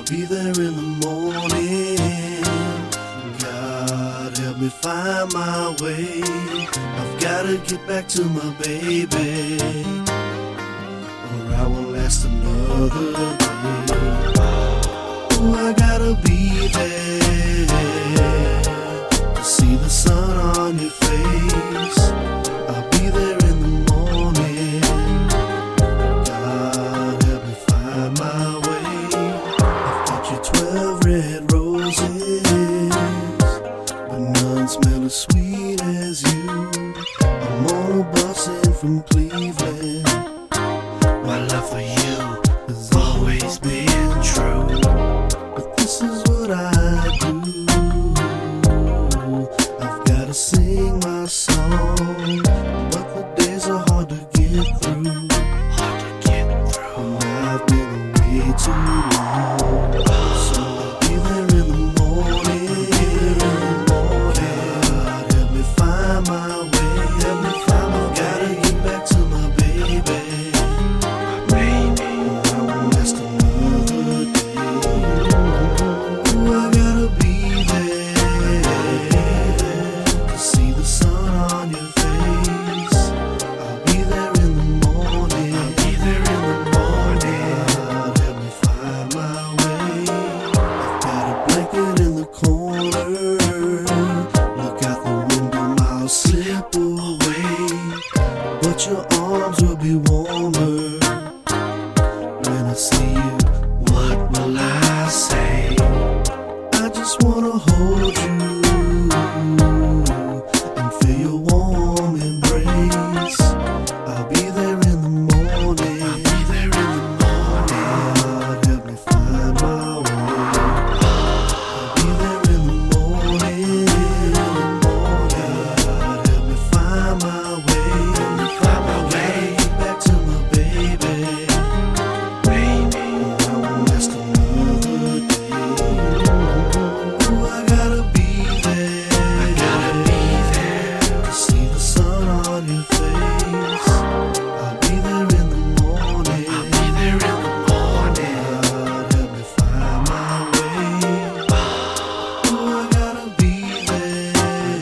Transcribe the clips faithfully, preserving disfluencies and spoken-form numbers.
be there in the morning. God, help me find my way. I've gotta get back to my baby, or I won't last another day. Oh, I gotta be there to see the sun on your face. I'll be there in the morning. God, help me find my way. I've got you twelve red roses, but none smell as sweet as you. I'm on a bus in from Cleveland. My love for you has always been true, but this is what I do. I've gotta sing my song, but the days are hard to get through. Hard to get through. And I've been away too long, so I'll be there in the morning. God, help me find my way. Help me find my way. Gotta get back to my baby. My baby. I won't last another day. Oh, I gotta be there to see the sun on your face. I'll be there in the morning. I'll be there in the morning. God, help me find my way. I've got a blanket in the corner. Look out the window, I'll slip away, but your arms will be warmer when I see you. What will I say? I just wanna hold you and feel your warm embrace. I'll be there in the morning. I'll be there in the morning. God, help me find my way. I'll be there in the morning. God, help me find my way. Help me find my way. Get back to my baby. Baby, I won't last another day. Oh, I gotta be there. I gotta be there to see the sun on your face. I'll be there in the morning. I'll be there in the morning. God, help me find my way. Oh, I gotta be there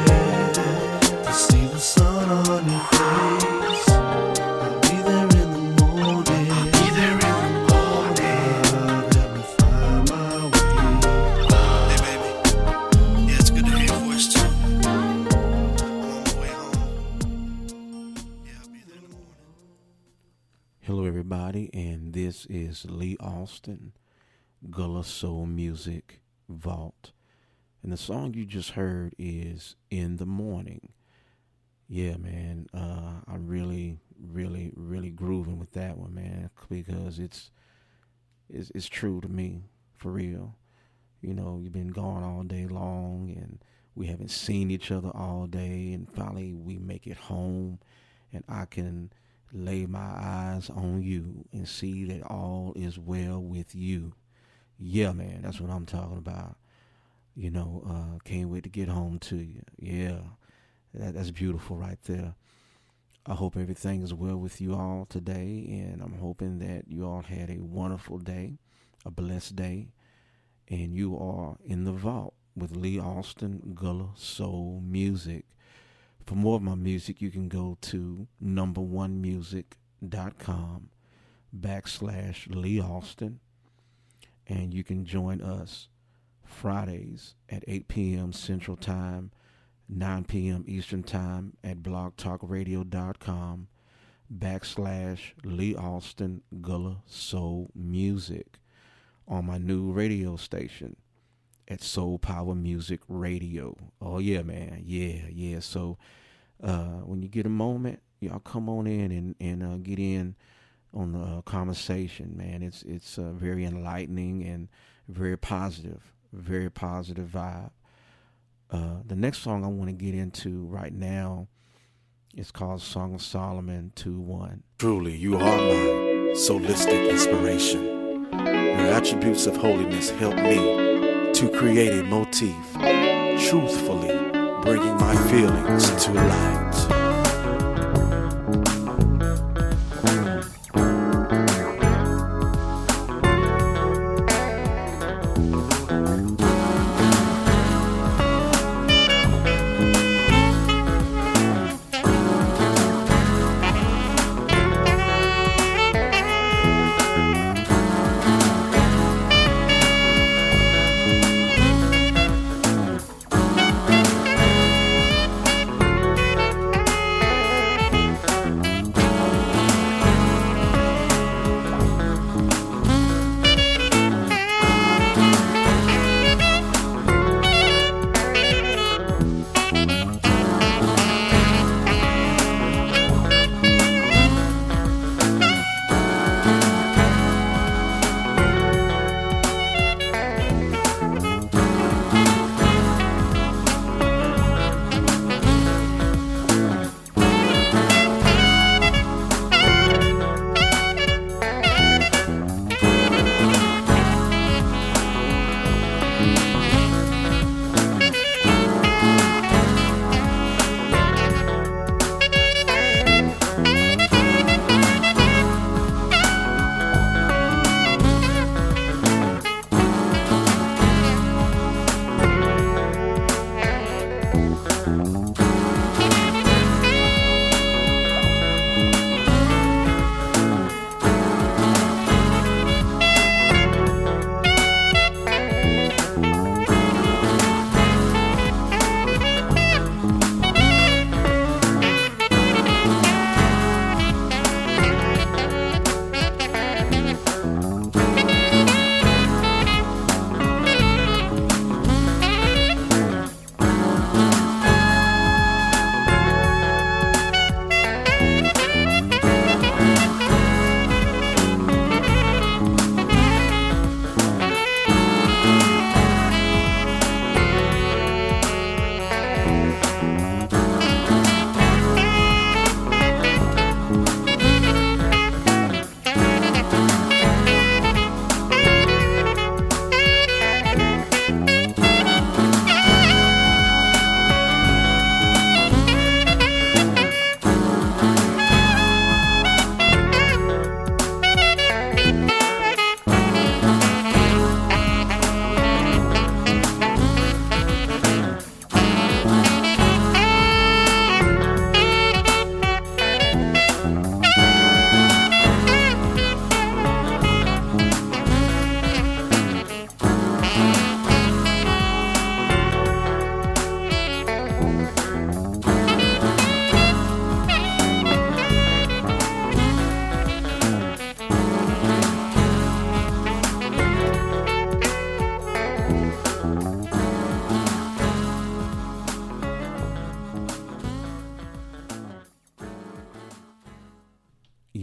to see the sun on your face. I'll be there in the morning. I'll be there in the morning. God, help me find my way. Hey, baby. Yeah, it's good to hear your voice too. I'm on my way home. Yeah, I'll be there in the morning. Hello, everybody, and this is Lee Austin, Gullah Soul Music Vault. And the song you just heard is In the Morning. Yeah, man, uh, I really, really, really grooving with that one, man, because it's, it's, it's true to me, for real. You know, you've been gone all day long, and we haven't seen each other all day, and finally we make it home, and I can lay my eyes on you and see that all is well with you. Yeah, man, that's what I'm talking about. You know, uh, can't wait to get home to you. Yeah, that, that's beautiful right there. I hope everything is well with you all today, and I'm hoping that you all had a wonderful day, a blessed day, and you are in the vault with Lee Austin, Gullah Soul Music. For more of my music, you can go to number one music dot com backslash Lee Austin, and you can join us Fridays at eight p.m. Central Time, nine p.m. Eastern Time at blogtalkradio.com backslash Lee Austin Gullah Soul Music, on my new radio station at Soul Power Music Radio. Oh yeah, man. Yeah, yeah. So uh, when you get a moment, y'all come on in and, and uh, get in on the uh, conversation, man. It's it's uh, very enlightening and very positive, very positive vibe. Uh, the next song I want to get into right now is called Song of Solomon two one. Truly, you are my solistic inspiration. Your attributes of holiness help me to create a motif, truthfully bringing my feelings to light.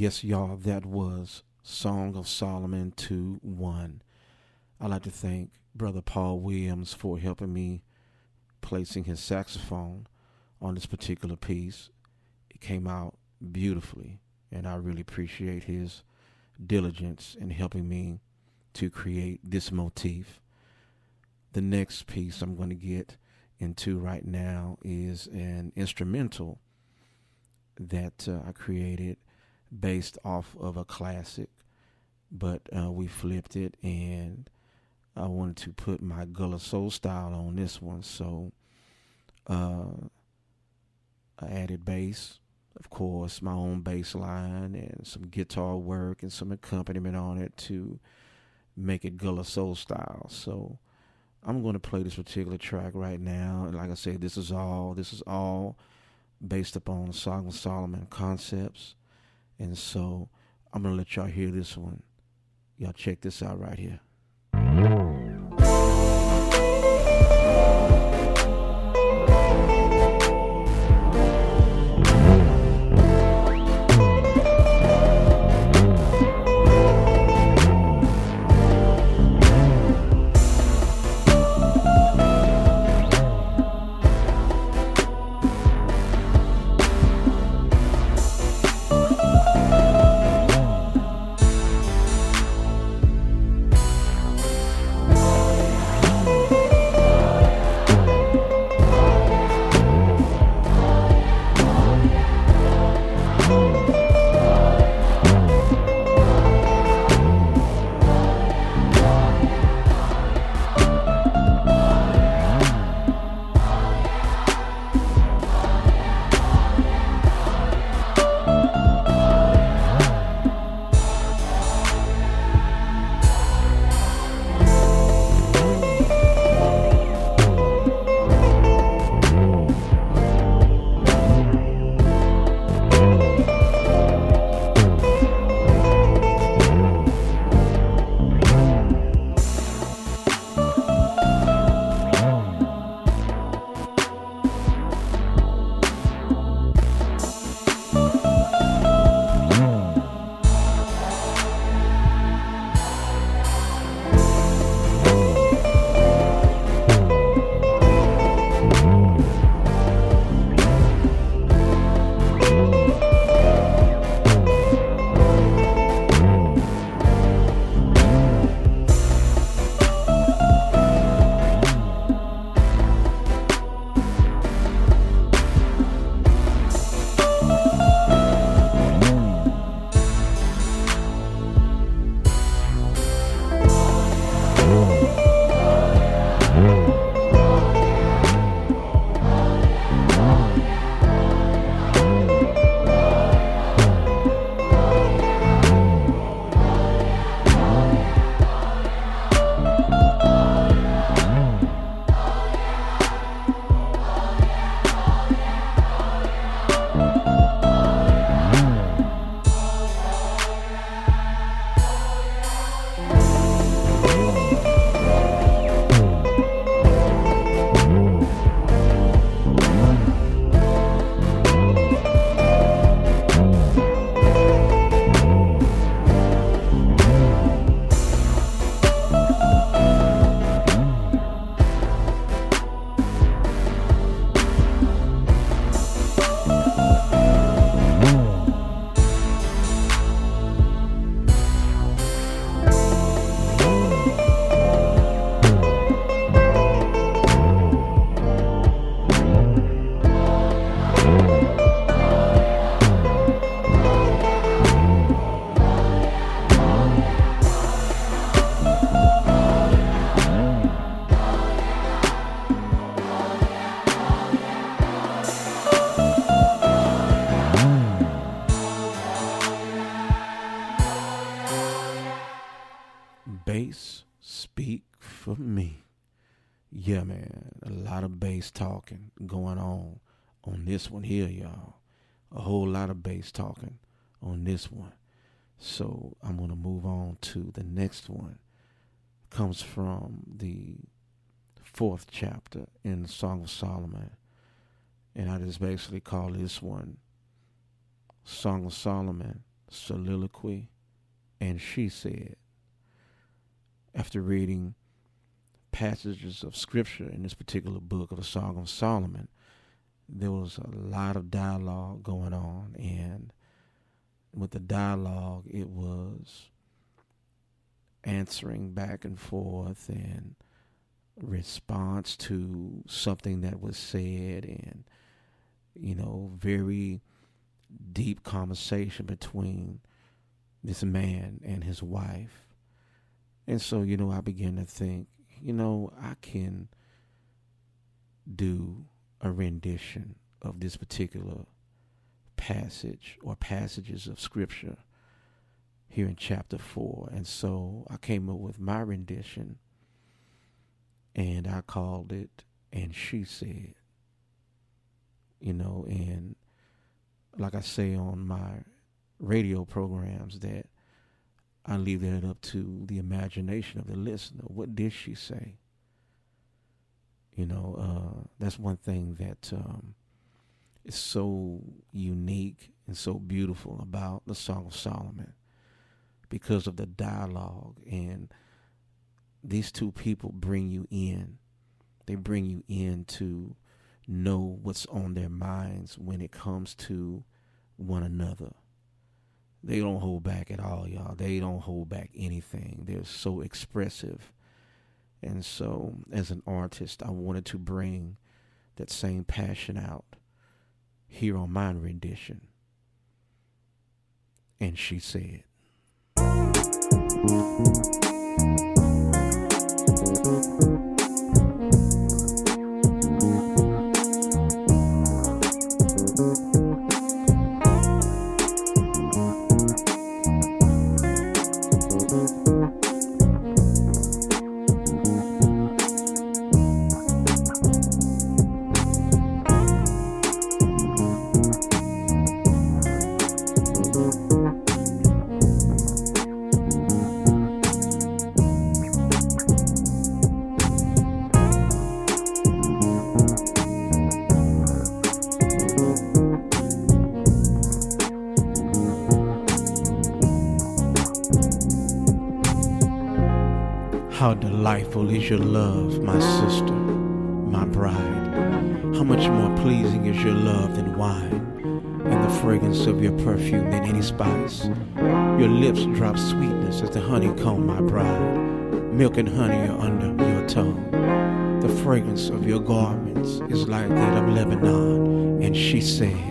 Yes, y'all, that was Song of Solomon two one. I'd like to thank Brother Paul Williams for helping me placing his saxophone on this particular piece. It came out beautifully, and I really appreciate his diligence in helping me to create this motif. The next piece I'm going to get into right now is an instrumental that uh, I created based off of a classic, but uh, we flipped it, and I wanted to put my Gullah Soul style on this one. So uh, I added bass, of course, my own bass line, and some guitar work and some accompaniment on it to make it Gullah Soul style. So I'm going to play this particular track right now. And like I said, this is all this is all based upon Song of Solomon concepts. And so I'm going to let y'all hear this one. Y'all check this out right here. Bass speak for me. Yeah, man, a lot of bass talking going on on this one here, y'all. A whole lot of bass talking on this one. So I'm going to move on to the next one. Comes from the fourth chapter in the Song of Solomon. And I just basically call this one Song of Solomon, soliloquy, and she said. After reading passages of scripture in this particular book of the Song of Solomon, there was a lot of dialogue going on, and with the dialogue, it was answering back and forth and response to something that was said, and, you know, very deep conversation between this man and his wife. And so, you know, I began to think, you know, I can do a rendition of this particular passage or passages of scripture here in chapter four. And so I came up with my rendition, and I called it "And She Said." You know, and like I say on my radio programs, that I leave that up to the imagination of the listener. What did she say? You know, uh, that's one thing that um, is so unique and so beautiful about the Song of Solomon, because of the dialogue. And these two people bring you in. They bring you in to know what's on their minds when it comes to one another. They don't hold back at all, y'all. They don't hold back anything. They're so expressive. And so, as an artist, I wanted to bring that same passion out here on my rendition. And She Said. How delightful is your love, my sister, my bride. How much more pleasing is your love than wine, and the fragrance of your perfume than any spice. Your lips drop sweetness as the honeycomb, my bride. Milk and honey are under your tongue. The fragrance of your garments is like that of Lebanon. And she said,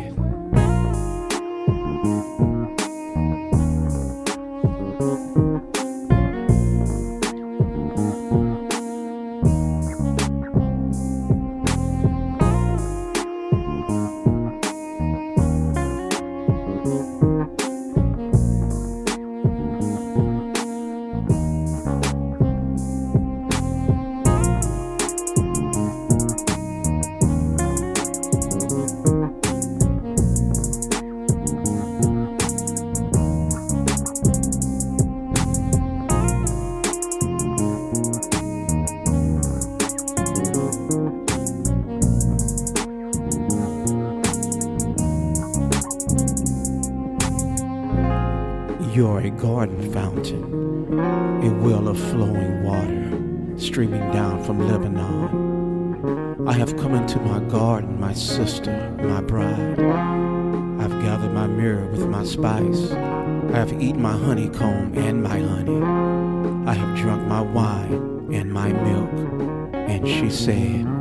you're a garden fountain, a well of flowing water, streaming down from Lebanon. I have come into my garden, my sister, my bride. I've gathered my myrrh with my spice. I have eaten my honeycomb and my honey. I have drunk my wine and my milk. And she said,